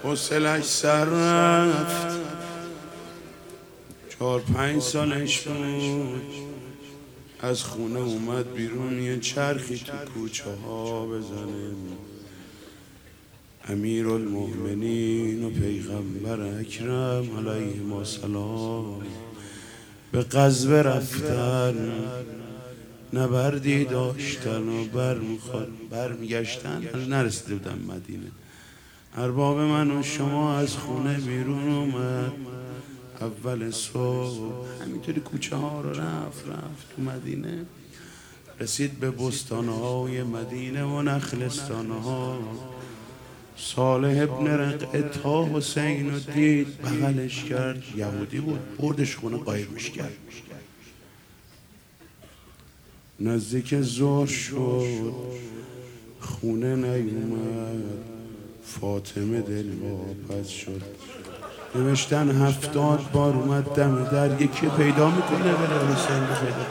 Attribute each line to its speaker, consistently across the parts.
Speaker 1: حوصلش سر رفت. 4-5 سالش بود از خونه اومد بیرون یه چرخی تو کوچه ها بزنه. امیرالمؤمنین و پیغمبر اکرم علیه السلام به غزوه رفتن، نبردی داشتن و برمیگشتن، نرسیده بودن مدینه. ارباب من و شما از خونه بیرون اومد اول صبح، همینطوری کوچه ها رو رفت تو مدینه، رسید به بستانهای مدینه و نخلستانها. صالح ابن رقعه تا حسین رو دید بغلش کرد، یهودی بود، بردش خونه قایمش کرد. نزدیک ظهر شد خونه نیومد، فاطمه دلواپس شد. نوشتن 70 بار اومد دم در، یکی پیدا میکنه بره حسین بخیده.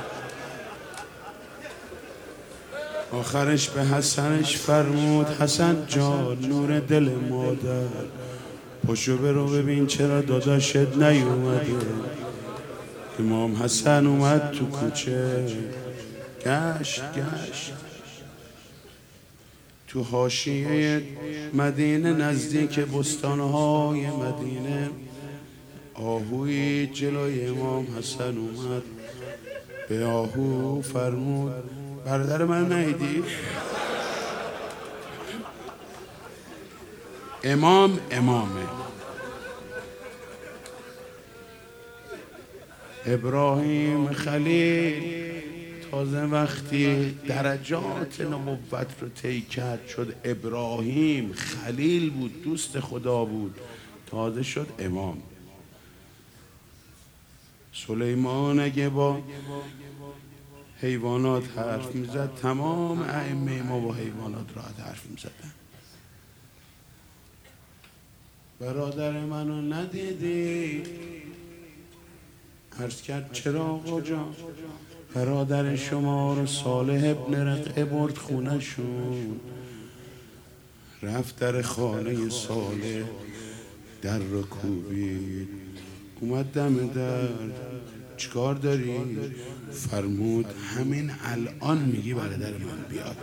Speaker 1: آخرش به حسنش فرمود حسن جان نور دل مادر، پشو برو ببین چرا داداشت نیومده. امام حسن اومد تو کوچه، گشت تو حاشیه مدینه نزدیک بستانهای مدینه. آهوی جلوی امام حسن اومد، به آهو فرمود برادر من ندیدی؟ امامه ابراهیم خلیل تازه وقتی درجات نبوت رو طی کرد شد ابراهیم خلیل بود، دوست خدا بود، تازه شد امام. سلیمان اگه با حیوانات حرف میزد تمام ائمه ما با حیوانات راحت حرف میزدن. برادر منو ندیدی؟ عرض کرد چرا آقا جان؟ برادر شما رو صالح ابن رقعه برد خونه شون، رفت در خانه صالح در رو کوبید، اومد دم در، چیکار داری؟ فرمود همین الان میگی برادر من بیاد.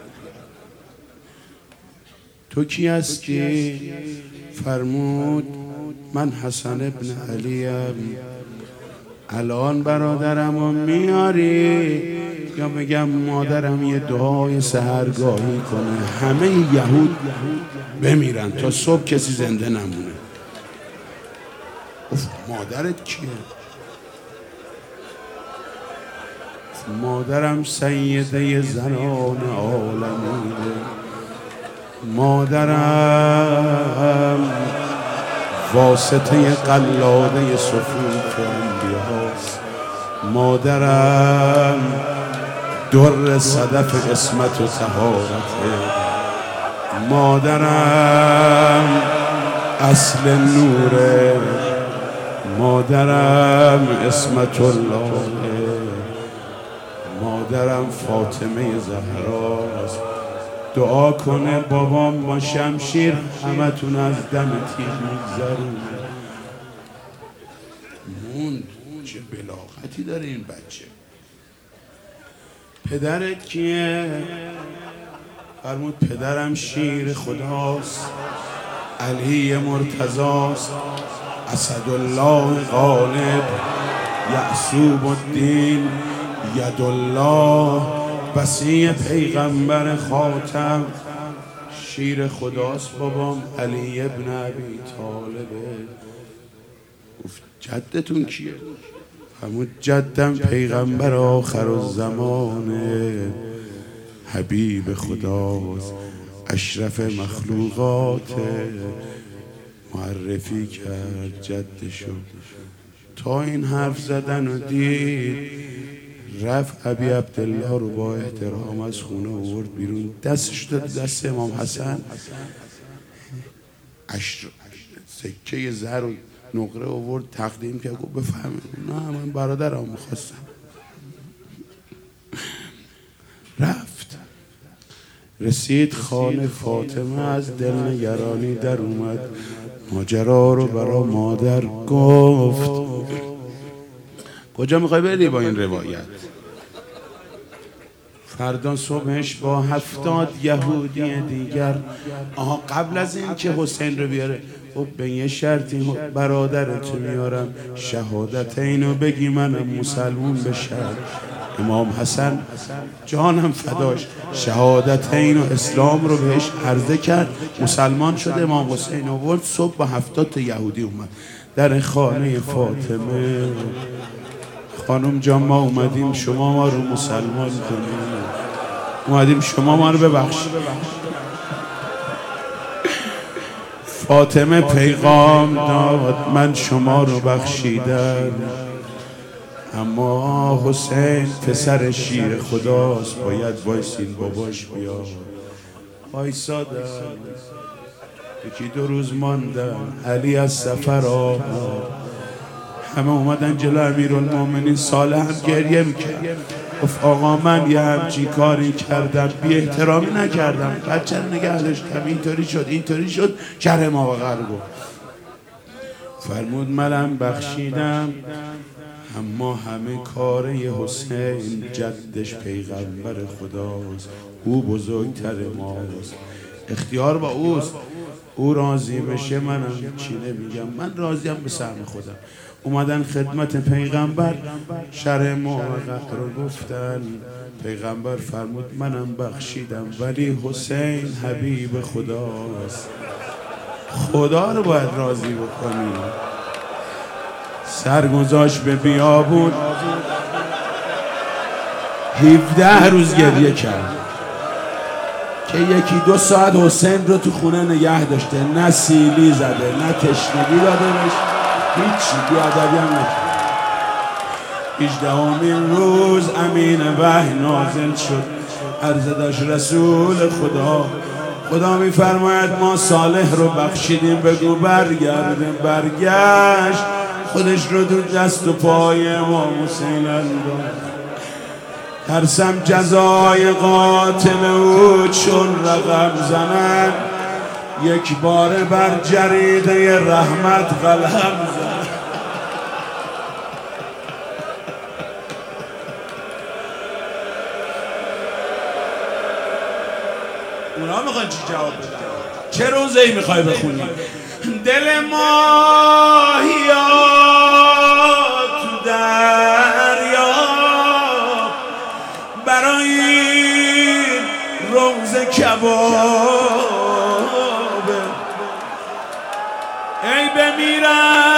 Speaker 1: تو کی هستی؟ فرمود من حسن ابن علیم. الان برادرمو میاری یا بگم مادرم یه دعای سحرگاهی کنه همه یهود بمیرن تا صبح کسی زنده نمونه؟ مادرت کیه؟ مادرم سیده زنان عالمینه، مادرم واسطه قلاده صفوف انبیاست، مادرم در صدف اسمت و طهارته، مادرم اصل نوره، مادرم اسمت الله، مادرم فاطمه زهراست. دعا کنه بابام با شمشیر همتون از دم تیر میگذرونه. موند چه بلاغتی داره این بچه. پدرت کیه؟ فرمود پدرم شیر خداست، علی مرتضاست، اسدالله غالب، یعصوب الدین، یدالله، وصی پیغمبر خاتم، شیر خداست بابام علی ابن ابی طالبه. گفت جدتون کیه؟ همون جدم پیغمبر آخر الزمانه، حبیب خداست، اشرف مخلوقات. معرفی کرد جدشو. تا این حرف زدن و دید رفت ابی عبدالله رو با احترام از خونه آورد بیرون، دستش داد دست امام حسن، سکه زر و نقره آورد تقدیم کرد، گفت بفهمید نه من برادرم میخواستم. رفت رسید خانه فاطمه از دل نگرانی در اومد، ماجرا رو برا مادر گفت. کجا میخوای بری با این روایت؟ فردا صبحش با 70 یهودی دیگر، قبل از این که حسین رو بیاره به یه شرطی برادرت میارم، شهادت اینو بگی منم مسلمون بشم. امام حسن جانم فداش شهادت اینو اسلام رو بهش عرضه کرد، مسلمان شد. امام حسین آورد صبح با 70 یهودی اومد در خانه فاطمه. خانم جان ما اومدیم شما ما رو مسلمان کنیم، اومدیم شما ما رو ببخشید. فاطمه پیغام داد من شما رو بخشیدم، اما حسین پسر شیر خداست، باید وایسین باباش بیاد. وایسادن، یکی 2 روز ماندن، علی از سفر آمد، همه اومدن جلو امیرالمومنین. صالح هم گریه میکرد، گفت آقا من یه همچین کاری کردم، بی احترامی نکردم، بچه رو نگه داشتم، اینطوری شد شرح ما بغل گفت. فرمود منم بخشیدم، اما همه کار حسین جدش پیغمبر خداست، او بزرگتر ماست، اختیار با اوست، او راضی بشه منم چی نمیگم، من راضیم به سهم خودم. اومدن خدمت پیغمبر، شرح موقع رو گفتن. پیغمبر فرمود منم بخشیدم، ولی حسین حبیب خداست، خدا رو باید راضی بکنی. سرگذاشت به بیابون، 17 روز گریه کرد که 1-2 ساعت حسین رو تو خونه نگه داشته، نه سیلی زده نه تشنگی داده بهش، هیچی بیادبی هم نکرد. 18مین روز امین وحی نازل شد، عرضه داشت رسول خدا میفرماید ما صالح رو بخشیدیم، بگو برگرده. برگشت، خودش رو تو دست و پای امام حسین انداخت. ترسم جزای قاتل او چون رقم زنن، یک بار بر جریده رحمت قلم زنن. اونا میخوان چی جواب بدن؟ چه روزه‌ای میخوای بخونی؟ دل ماهیا تو دریا برای این روز کبابه، ای بمیرم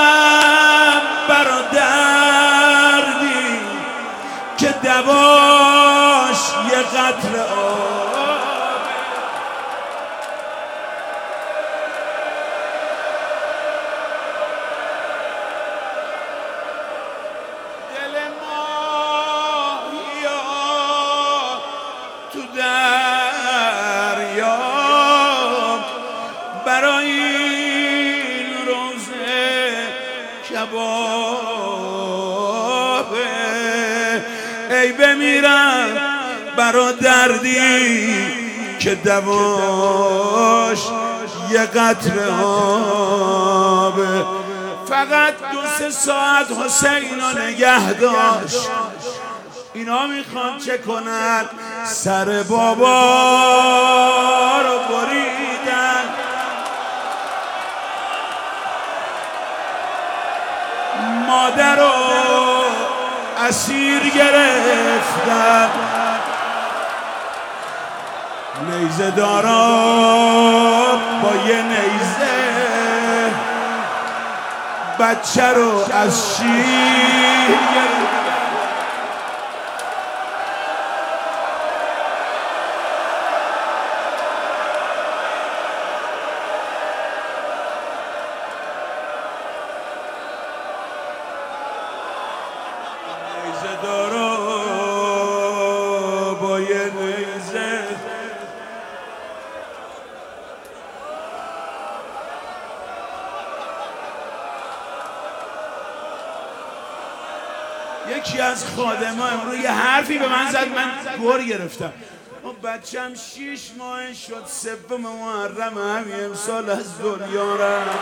Speaker 1: برا دردی که دواش یه قطره آب. ای بمیرم برا دردی که دواش یه قطره آبه. فقط 2-3 ساعت حسین رو نگه داشت. اینا میخوان چه کنن؟ سر بابا رو بریدن، مادر رو اسیر گرفتن، نیزه دارا با یه نیزه بچه رو از شیر گرفتن. یکی از خادما امروز یه حرفی به من زد، من گور گرفتم. بچم 6 ماه شد 3 محرم همین امسال از دنیا رفت.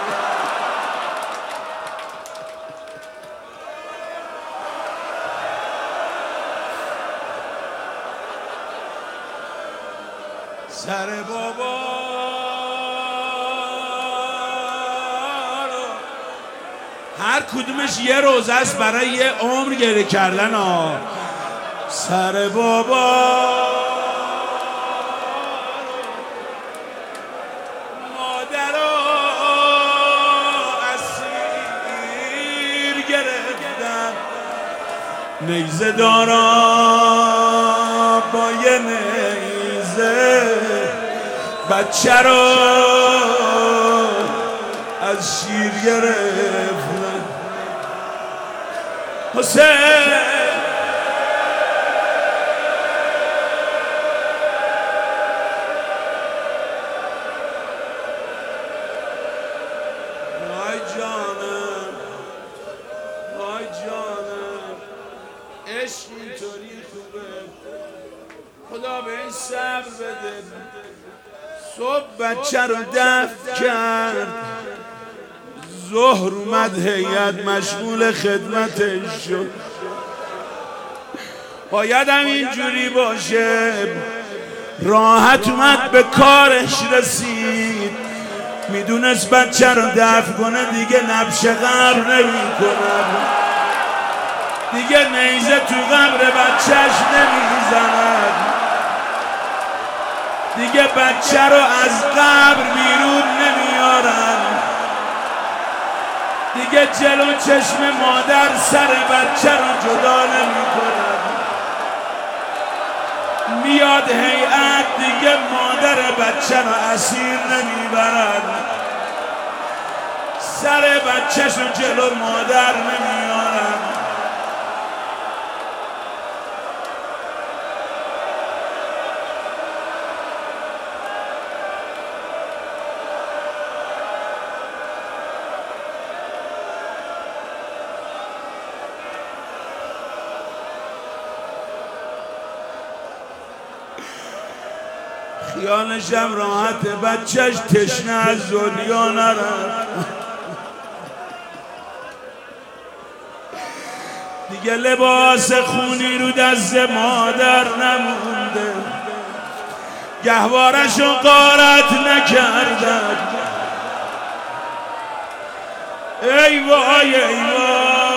Speaker 1: سر بابا هر کدومش یه روز است برای یه عمر گریه کردن ها. سر بابا مادرها اسیر گرفتن، نیزه دارا با یه نیزه بچه رو از شیر گرفتن. حسین وای جانم، وای جانم، عشق اینطوری خوبه، خدا به این صبر بده. صبح بچه رو دفن کرد، ظهر اومد هیئت مشغول خدمتش شد. باید هم اینجوری باشه، راحت اومد به کارش رسید، میدونست بچه رو دفن کنه دیگه نبش قبر نمی کنه، دیگه نیزه تو قبر بچهش نمیزند، دیگه بچه رو از قبر بیرون نمیارن، دیگه جلو چشم مادر سر بچه رو جدا نمی کنن. میاد هیئت دیگه مادر بچه رو اسیر نمیبرن، سر بچهش رو جلو مادر نمیارن. خیالشم راحت بچهش تشنه از دنیا نرفت، دیگه لباس خونی رو دست مادر نمونده، گهوارشو غارت نکردن. ای وای ای وای